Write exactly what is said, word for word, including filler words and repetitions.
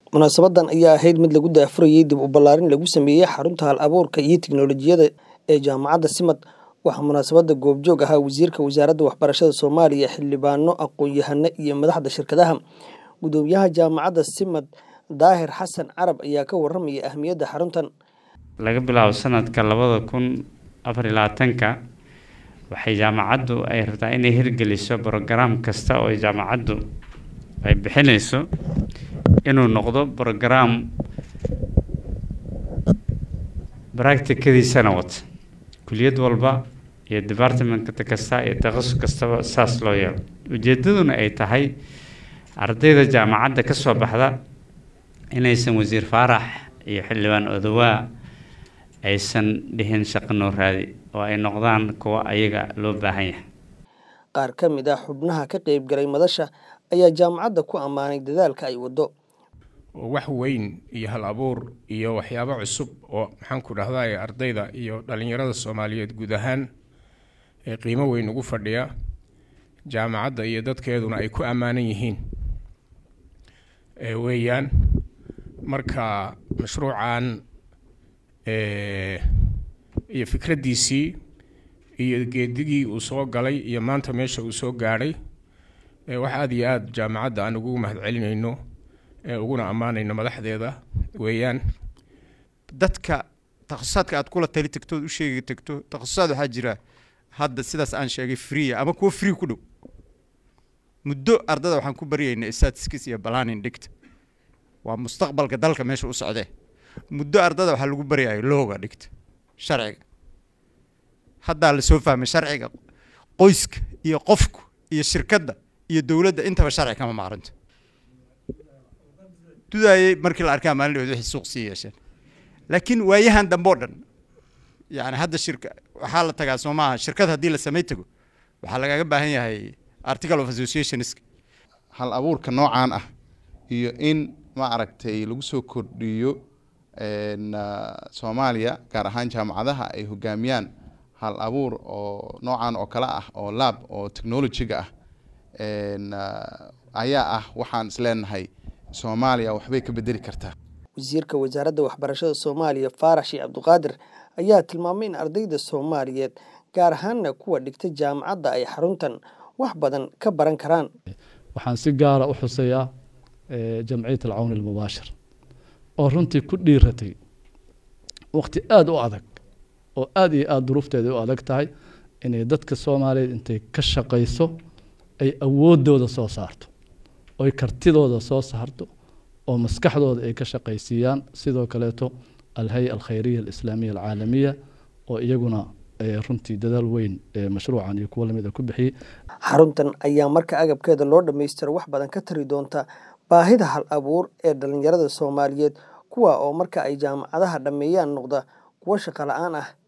Munaasabadan ayaa ahayd mid lagu daafurayay dib u ballaarin lagu sameeyay xarunta hal-abuurka iyo tiknoolajiyadda ee Jaamacadda SIMAD. Waxaa munaasabadda goobjoog ahaa Wasiirka Wasaaradda Waxbarashada Soomaaliya, xildhibaano, aqoon-yahano iyo madaxda shirkadaha. Gudoomiyaha Jaamacadda SIMAD, Daahir Xasan Carab, ayaa ka warramayay ahmiyadda xaruntan. Laga bilaabo sanadka labada kun afar iyo labaatanka waxay jaamacaddu ay rabtaa inay hirgeliso program kasta oo jaamacaddu ay bixinayso inuu noqdo program practicadiisana wata kulliyad walba iyo department kasta iyo takhasus kastaba saas loo yeelo. Ujeedaduna ay tahay ardayda jaamacadda ka soo baxda inaysan wasiir Faarax iyo xildhibaan Odawaa aysan dhihin shaqo noo raadi oo ay noqdaan kuwa ayaga loo baahan yahay. Qaar ka mid ah xubnaha ka qayb galay madasha ayaa jaamacadda ku ammaanay dadaalka ay wado. wax weyn iyo hal abuur iyo waxyaabo cusub oo maxaan ku dhahdaa ardayda iyo dhalinyarada Soomaaliyeed guud ahaan ee qiimo weyn ugu fadhiya jaamacadda iyo dadkeeduna ay ku amaanan yihiin ee weeyaan marka mashruucan ee iyo fikradiisii iyo geedigii uu soo galay iyo maanta meesha uu soo gaaray ee wax aad iyo aad jaamacadda aan ugu mahadcelinayno ee uguna amaanayno madaxdeeda weeyaan dadka takhasusaatka aad kula tali tagto u sheegi tagto takhasusad waxa jira hadda sidaas aan sheegay free ama kuwa free ku dhow muddo ardada waxaan ku bariyeynaa statistics iyo planning dhigta waa mustaqbalka dalka meesha u socday muddo ardada waxa lagu bariyayo looga dhigta sharciga hadda la soo fahmay sharciga qoyska iyo qofku iyo shirkadda iyo dawladda intaba sharci kama maaranto tudaayay markii la arkaa maalin wixii suuq siiyay laakiin waayahan dambe dhan yaani hadda shirka waxa la tagaa Soomaaliya shirkad hadii la sameey tago waxa laga baahan yahay article of association hal abuurka noocan ah iyo in ma aragtay lagu soo kordhiyo een Soomaaliya gaar ahaan jaamacadaha ay hogaamiyaan hal abuur oo noocan oo kala ah oo lab oo technology-ga ah een ayaa ah waxaan isleenahay Soomaaliya waxbay ka bedeli kartaa. Wasiirka Wasaaradda Waxbarashada Soomaaliya, Faarax Abduqaadir, ayaa tilmaamay in ardayda Soomaaliyeed gaar ahaan kuwa dhigta jaamacadda ay xaruntan wax badan ka baran karaan. waxaan si gaar ah u xusayaa jamciyadda al-Awn al-Mubaashir oo runtii ku dhiiratay waqti aad u adag oo aad iyo aad duruufteeda u adag tahay inay dadka Soomaaliyeed intay ka shaqeyso ay awoodooda soo saarto oo kartidooda soo saarto oo maskaxdooda ay ka shaqeysiyaan sidoo kaleeto al-hay'a al-khayriyya al-islaamiyya al-caalamiyya oo iyaguna runtii dadaal weyn ee mashruucan iyo kuwa lamid ah ku bixiyay. Xaruntan ayaa marka agabkeeda loo dhameystiro wax badan ka tari doonta baahida hal abuur ee dhalinyarada Soomaaliyeed kuwa oo marka ay jaamacadaha dhameeyaan noqda kuwa shaqo la'aan ah.